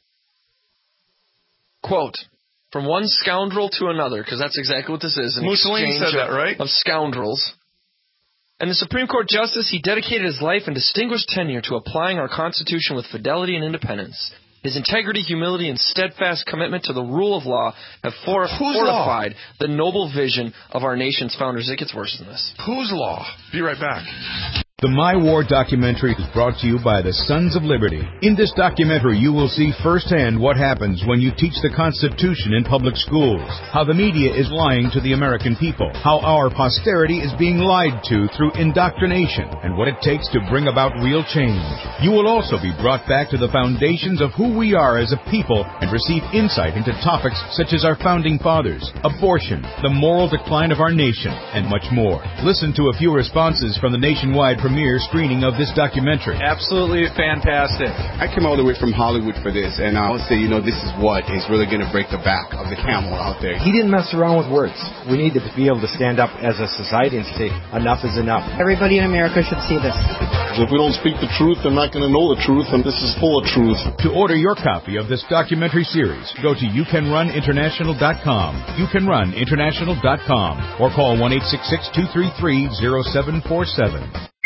Quote, from one scoundrel to another, because that's exactly what this is. An Mussolini said that, right? Of scoundrels. And the Supreme Court Justice, he dedicated his life and distinguished tenure to applying our Constitution with fidelity and independence. His integrity, humility, and steadfast commitment to the rule of law have for- fortified law? the noble vision of our nation's founders. It gets worse than this. Whose law? Be right back. The My War documentary is brought to you by the Sons of Liberty. In this documentary, you will see firsthand what happens when you teach the Constitution in public schools, how the media is lying to the American people, how our posterity is being lied to through indoctrination, and what it takes to bring about real change. You will also be brought back to the foundations of who we are as a people and receive insight into topics such as our founding fathers, abortion, the moral decline of our nation, and much more. Listen to a few responses from the nationwide premiere screening of this documentary. Absolutely fantastic. I came all the way from Hollywood for this, and I would say, you know, this is what is really going to break the back of the camel out there. He didn't mess around with words. We need to be able to stand up as a society and say, enough is enough. Everybody in America should see this. If we don't speak the truth, they're not going to know the truth, and this is full of truth. To order your copy of this documentary series, go to you can run international dot com, you can run international dot com, or call one eight six six, two three three, zero seven four seven.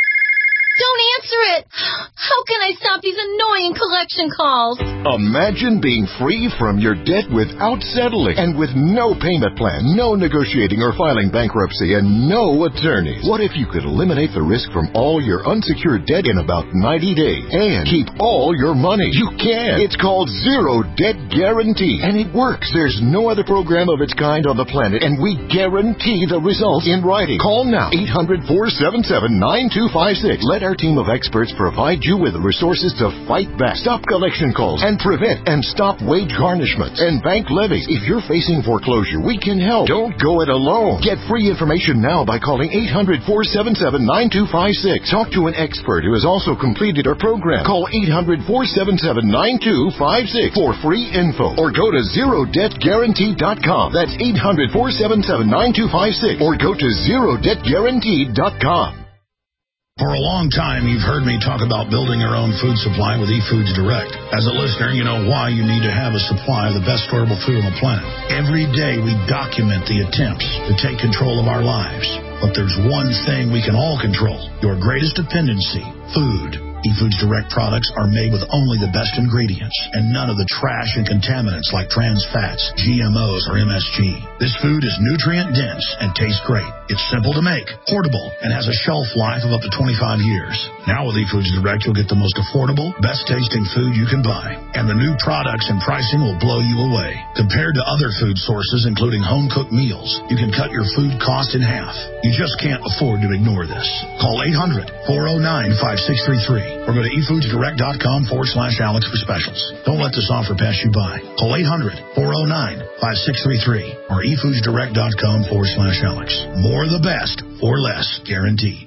Don't answer it! How can I stop these annoying collection calls? Imagine being free from your debt without settling and with no payment plan, no negotiating or filing bankruptcy, and no attorneys. What if you could eliminate the risk from all your unsecured debt in about ninety days and keep all your money? You can. It's called Zero Debt Guarantee, and it works. There's no other program of its kind on the planet, and we guarantee the results in writing. Call now, eight hundred, four seven seven, nine two five six. Let our team of experts provide you with the resources to fight back, stop collection calls, and prevent and stop wage garnishments and bank levies. If you're facing foreclosure, we can help. Don't go it alone. Get free information now by calling eight hundred, four seven seven, nine two five six. Talk to an expert who has also completed our program. Call eight hundred, four seven seven, nine two five six for free info, or go to zero debt guarantee dot com. That's eight hundred, four seven seven, nine two five six, or go to zero debt guarantee dot com. For a long time, you've heard me talk about building your own food supply with eFoods Direct. As a listener, you know why you need to have a supply of the best storable food on the planet. Every day, we document the attempts to take control of our lives. But there's one thing we can all control, your greatest dependency, food. eFoods Direct products are made with only the best ingredients and none of the trash and contaminants like trans fats, G M Os, or M S G. This food is nutrient-dense and tastes great. It's simple to make, portable, and has a shelf life of up to twenty-five years. Now with eFoods Direct, you'll get the most affordable, best-tasting food you can buy. And the new products and pricing will blow you away. Compared to other food sources, including home-cooked meals, you can cut your food cost in half. You just can't afford to ignore this. Call eight hundred, four oh nine, five six three three or go to efoodsdirect.com forward slash Alex for specials. Don't let this offer pass you by. Call eight hundred, four oh nine, five six three three or efoodsdirect.com forward slash Alex. More of the best for less guaranteed.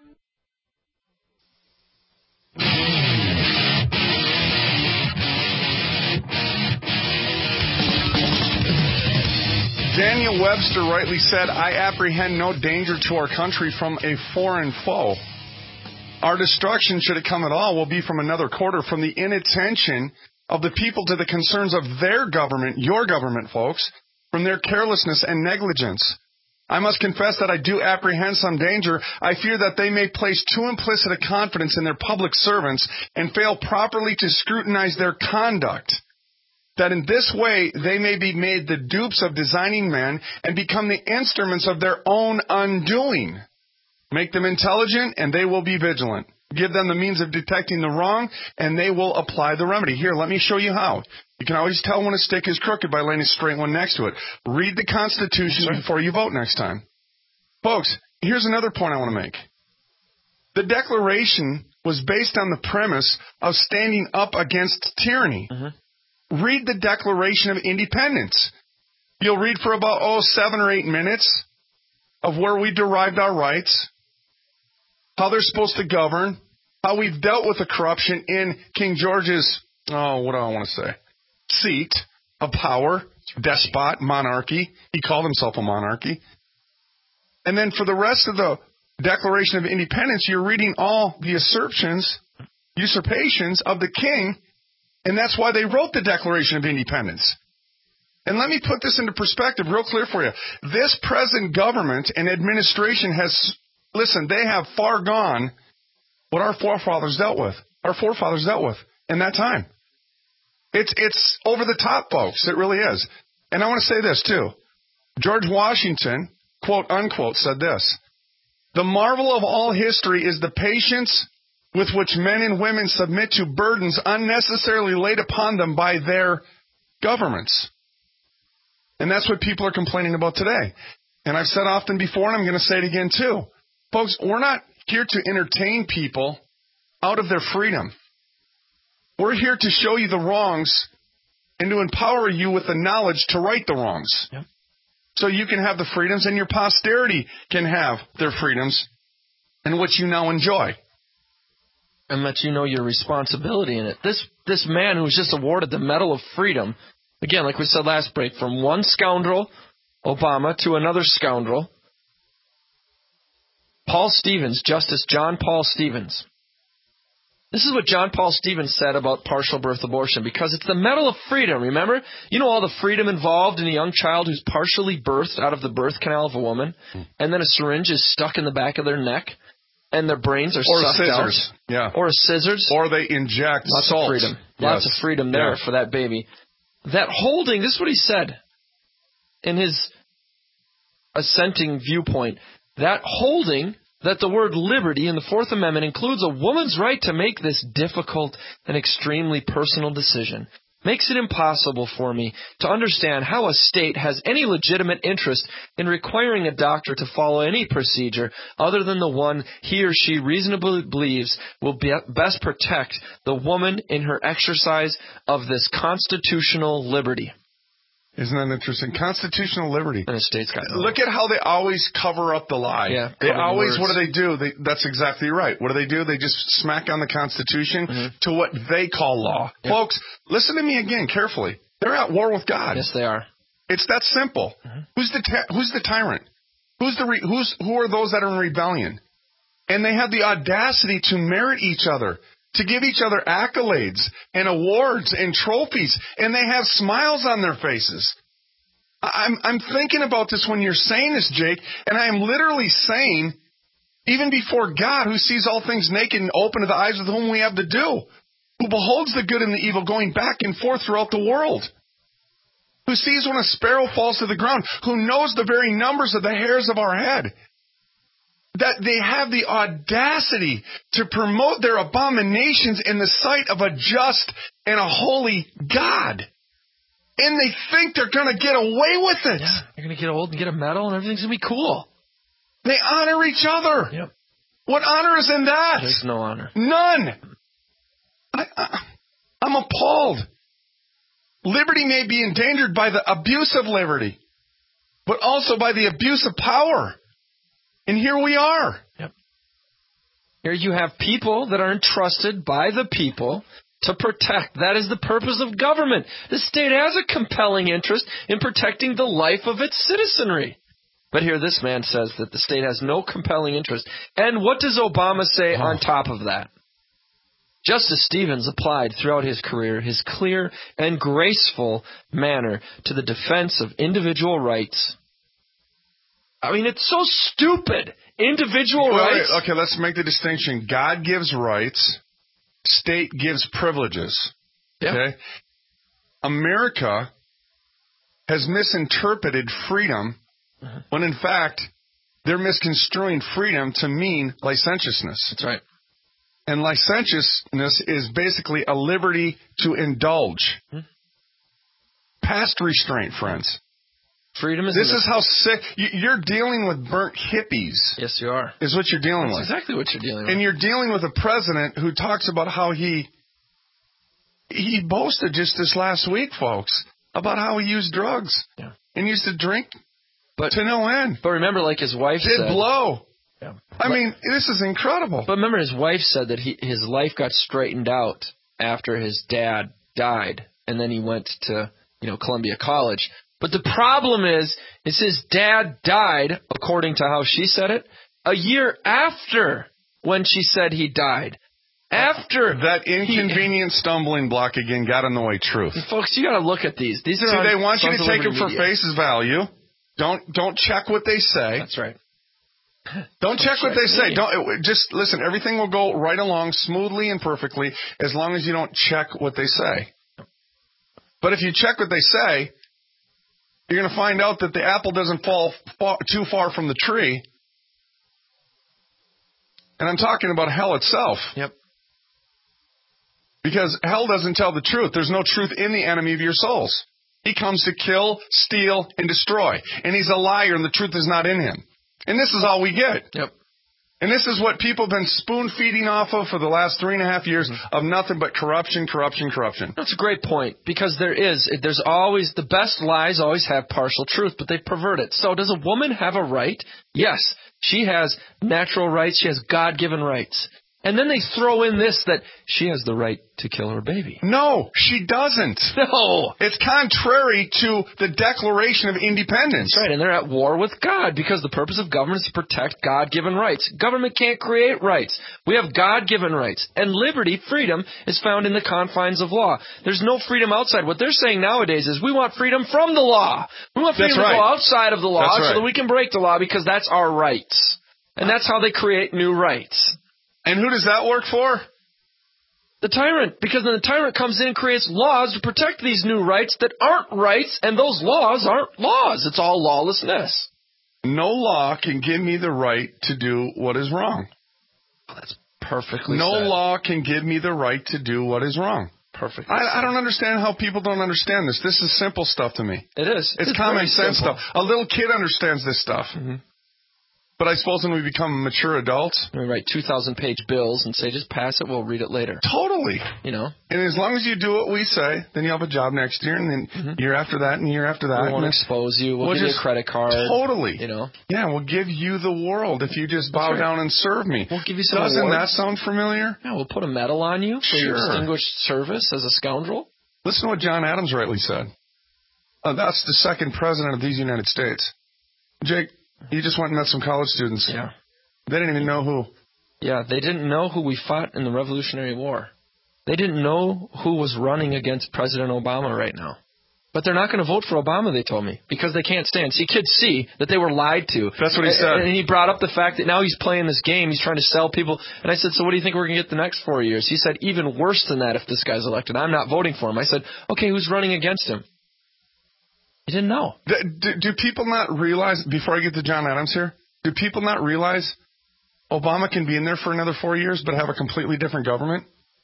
Daniel Webster rightly said, I apprehend no danger to our country from a foreign foe. Our destruction, should it come at all, will be from another quarter, from the inattention of the people to the concerns of their government, your government, folks, from their carelessness and negligence. I must confess that I do apprehend some danger. I fear that they may place too implicit a confidence in their public servants and fail properly to scrutinize their conduct. That in this way they may be made the dupes of designing men and become the instruments of their own undoing. Make them intelligent, and they will be vigilant. Give them the means of detecting the wrong, and they will apply the remedy. Here, let me show you how. You can always tell when a stick is crooked by laying a straight one next to it. Read the Constitution before you vote next time. Folks, here's another point I want to make. The Declaration was based on the premise of standing up against tyranny. Mm-hmm. Read the Declaration of Independence. You'll read for about, oh, seven or eight minutes of where we derived our rights, how they're supposed to govern, how we've dealt with the corruption in King George's, oh, what do I want to say, seat of power, despot, monarchy. He called himself a monarchy. And then for the rest of the Declaration of Independence, you're reading all the usurpations, usurpations of the king, and that's why they wrote the Declaration of Independence. And let me put this into perspective real clear for you. This present government and administration has, listen, they have far gone what our forefathers dealt with, our forefathers dealt with in that time. It's it's over the top, folks. It really is. And I want to say this, too. George Washington, quote, unquote, said this. The marvel of all history is the patience with which men and women submit to burdens unnecessarily laid upon them by their governments. And that's what people are complaining about today. And I've said often before, and I'm going to say it again too. Folks, we're not here to entertain people out of their freedom. We're here to show you the wrongs and to empower you with the knowledge to right the wrongs. Yep. So you can have the freedoms and your posterity can have their freedoms and what you now enjoy. And let you know your responsibility in it. This this man who was just awarded the Medal of Freedom, again, like we said last break, from one scoundrel, Obama, to another scoundrel, Paul Stevens, Justice John Paul Stevens. This is what John Paul Stevens said about partial birth abortion, because it's the Medal of Freedom, remember? You know all the freedom involved in a young child who's partially birthed out of the birth canal of a woman, and then a syringe is stuck in the back of their neck, and their brains are or sucked scissors. out. Yeah. Or scissors. Or they inject Lots salt. of freedom. Yes. Lots of freedom there yeah. for that baby. That holding, this is what he said in his assenting viewpoint, that holding that the word liberty in the Fourth Amendment includes a woman's right to make this difficult and extremely personal decision makes it impossible for me to understand how a state has any legitimate interest in requiring a doctor to follow any procedure other than the one he or she reasonably believes will be best protect the woman in her exercise of this constitutional liberty. Isn't that interesting? Constitutional liberty. And the state's got no. Look at how they always cover up the lie. Yeah, they always, words. what do they do? They, that's exactly right. What do they do? They just smack on the Constitution mm-hmm. to what they call law. Yep. Folks, listen to me again carefully. They're at war with God. Yes, they are. It's that simple. Mm-hmm. Who's the ty- who's the tyrant? Who's the re- who's who are those that are in rebellion? And they have the audacity to merit each other, to give each other accolades and awards and trophies, and they have smiles on their faces. I'm, I'm thinking about this when you're saying this, Jake, and I am literally saying, even before God, who sees all things naked and open to the eyes with whom we have to do, who beholds the good and the evil going back and forth throughout the world, who sees when a sparrow falls to the ground, who knows the very numbers of the hairs of our head, that they have the audacity to promote their abominations in the sight of a just and a holy God. And they think they're going to get away with it. Yeah, they're going to get old and get a medal and everything's going to be cool. They honor each other. Yep. What honor is in that? There's no honor. None. I, I, I'm appalled. Liberty may be endangered by the abuse of liberty, but also by the abuse of power. And here we are. Yep. Here you have people that are entrusted by the people to protect. That is the purpose of government. The state has a compelling interest in protecting the life of its citizenry. But here this man says that the state has no compelling interest. And what does Obama say oh. on top of that? Justice Stevens applied throughout his career his clear and graceful manner to the defense of individual rights. I mean, it's so stupid. Individual wait, rights. Wait, okay, let's make the distinction. God gives rights. State gives privileges. Yeah. Okay? America has misinterpreted freedom uh-huh. when, in fact, they're misconstruing freedom to mean licentiousness. That's right. And licentiousness is basically a liberty to indulge. Hmm. Past restraint, friends. Freedom is This is how sick you're dealing with. Burnt hippies. Yes, you are. Is what you're dealing That's with. Exactly what you're dealing with. And you're dealing with a president who talks about how he he boasted just this last week, folks, about how he used drugs yeah. and used to drink but, to no end. But remember, like his wife did said, blow. Yeah. I but, mean, this is incredible. But remember, his wife said that he, his life got straightened out after his dad died, and then he went to you know Columbia College. But the problem is, is his dad died, according to how she said it, a year after when she said he died. After that inconvenient he, stumbling block again got in the way. Truth, folks, you got to look at these. These are. See, they want you to take them for media. face value. Don't don't check what they say. That's right. Don't check what they say. Don't just listen. Everything will go right along smoothly and perfectly as long as you don't check what they say. But if you check what they say, you're going to find out that the apple doesn't fall far, too far from the tree. And I'm talking about hell itself. Yep. Because hell doesn't tell the truth. There's no truth in the enemy of your souls. He comes to kill, steal, and destroy. And he's a liar, and the truth is not in him. And this is all we get. Yep. And this is what people have been spoon-feeding off of for the last three and a half years of nothing but corruption, corruption, corruption. That's a great point, because there is, there's always, the best lies always have partial truth, but they pervert it. So does a woman have a right? Yes. She has natural rights. She has God-given rights. And then they throw in this, that she has the right to kill her baby. No, she doesn't. No. It's contrary to the Declaration of Independence. That's right, and they're at war with God, because the purpose of government is to protect God-given rights. Government can't create rights. We have God-given rights. And liberty, freedom, is found in the confines of law. There's no freedom outside. What they're saying nowadays is we want freedom from the law. We want freedom That's right. to go outside of the law That's right. so that we can break the law, because that's our rights. And that's how they create new rights. And who does that work for? The tyrant, because then the tyrant comes in and creates laws to protect these new rights that aren't rights, and those laws aren't laws. It's all lawlessness. No law can give me the right to do what is wrong. Oh, that's perfectly No said. law can give me the right to do what is wrong. Perfect. I, I don't understand how people don't understand this. This is simple stuff to me. It is. It's, It's common very sense simple. stuff. A little kid understands this stuff. Mm-hmm. But I suppose when we become mature adults... We write two thousand page bills and say, just pass it, we'll read it later. Totally. You know? And as long as you do what we say, then you'll have a job next year, and then mm-hmm. year after that, and year after that. We won't expose you. We'll, we'll give just, you a credit card. Totally. You know? Yeah, we'll give you the world if you just bow right. down and serve me. We'll give you some Doesn't awards. that sound familiar? Yeah, we'll put a medal on you for sure. your distinguished service as a scoundrel. Listen to what John Adams rightly said. Uh, that's the second president of these United States. Jake, you just went and met some college students. Yeah. They didn't even know who. Yeah, they didn't know who we fought in the Revolutionary War. They didn't know who was running against President Obama right now. But they're not going to vote for Obama, they told me, because they can't stand. See, kids see that they were lied to. That's what he said. And he brought up the fact that now he's playing this game. He's trying to sell people. And I said, so what do you think we're going to get the next four years? He said, even worse than that if this guy's elected. I'm not voting for him. I said, okay, who's running against him? He didn't know. Do, do, do people not realize, before I get to John Adams here, do people not realize Obama can be in there for another four years but have a completely different government?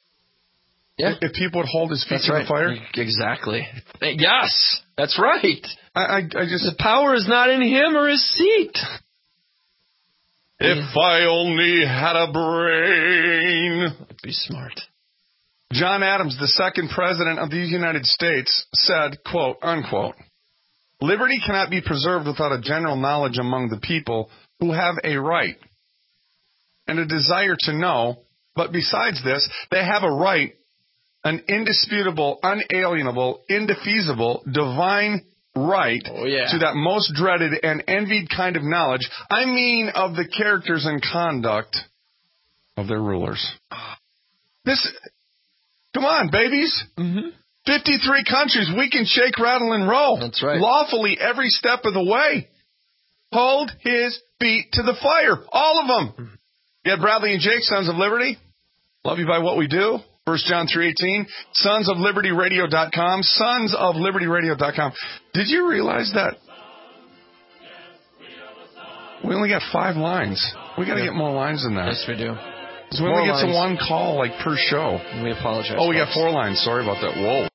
Yeah. If people would hold his feet That's to right. the fire? Exactly. Yes, that's right. I, I, I just... The power is not in him or his seat. If I only had a brain. Be smart. John Adams, the second president of these United States, said, quote, unquote, liberty cannot be preserved without a general knowledge among the people who have a right and a desire to know, but besides this, they have a right, an indisputable, unalienable, indefeasible, divine right oh, yeah. to that most dreaded and envied kind of knowledge. I mean of the characters and conduct of their rulers. This, come on, babies. Mm-hmm. fifty-three countries, we can shake, rattle, and roll. That's right. Lawfully every step of the way. Hold his feet to the fire. All of them. Mm-hmm. You had Bradley and Jake, Sons of Liberty. Love you by what we do. First John three eighteen. Sons of Liberty Radio dot com. Sons of Liberty Radio dot com. Did you realize that we only got five lines? We got to yeah. get more lines than that. Yes, we do. So we only get to one call like per show. We apologize. Oh, we folks. got four lines. Sorry about that. Whoa.